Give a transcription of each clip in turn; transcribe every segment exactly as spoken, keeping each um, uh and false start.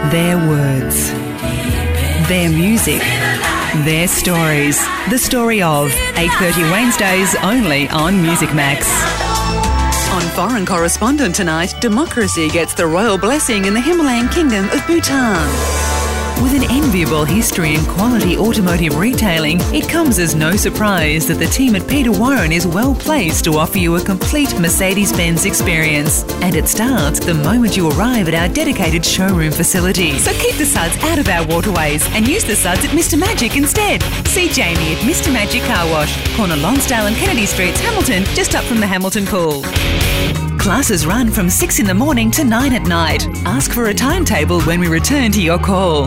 Their words, their music, their stories. The story of eight thirty Wednesdays only on Music Max. On Foreign Correspondent tonight, democracy gets the royal blessing in the Himalayan kingdom of Bhutan. With an enviable history in quality automotive retailing, it comes as no surprise that the team at Peter Warren is well placed to offer you a complete Mercedes-Benz experience. And it starts the moment you arrive at our dedicated showroom facility. So keep the suds out of our waterways and use the suds at Mister Magic instead. See Jamie at Mister Magic Car Wash, corner Lonsdale and Kennedy Streets, Hamilton, just up from the Hamilton Pool. Classes run from six in the morning to nine at night. Ask for a timetable when we return to your call.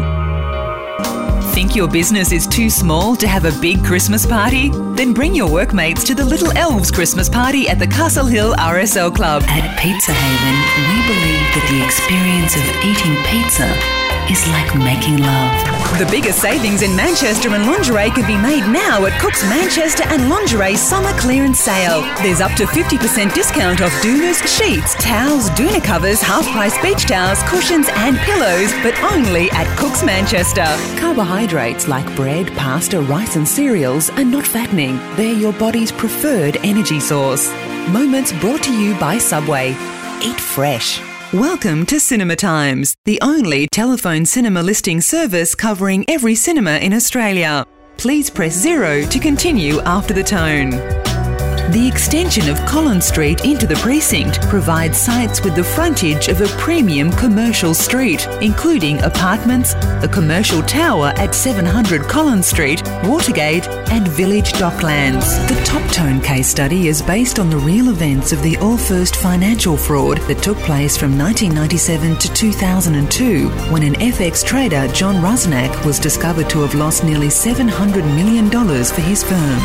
Think your business is too small to have a big Christmas party? Then bring your workmates to the Little Elves Christmas party at the Castle Hill R S L Club. At Pizza Haven, we believe that the experience of eating pizza is like making love. The biggest savings in Manchester and lingerie can be made now at Cook's Manchester and Lingerie Summer Clearance Sale. There's up to fifty percent discount off doonas, sheets, towels, doona covers, half-price beach towels, cushions and pillows, but only at Cook's Manchester. Carbohydrates like bread, pasta, rice and cereals are not fattening. They're your body's preferred energy source. Moments brought to you by Subway. Eat fresh. Welcome to Cinema Times, the only telephone cinema listing service covering every cinema in Australia. Please press zero to continue after the tone. The extension of Collins Street into the precinct provides sites with the frontage of a premium commercial street, including apartments, a commercial tower at seven hundred Collins Street, Watergate and Village Docklands. The Top Tone case study is based on the real events of the All First financial fraud that took place from nineteen ninety-seven to two thousand two, when an F X trader, John Rusnak, was discovered to have lost nearly seven hundred million dollars for his firm.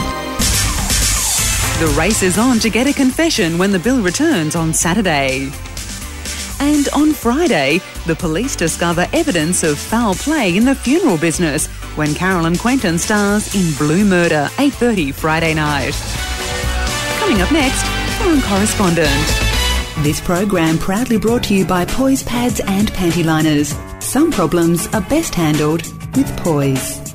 The race is on to get a confession when the bill returns on Saturday. And on Friday, the police discover evidence of foul play in the funeral business when Carolyn Quentin stars in Blue Murder, eight thirty Friday night. Coming up next, Foreign Correspondent. This program proudly brought to you by Poise Pads and Panty Liners. Some problems are best handled with Poise.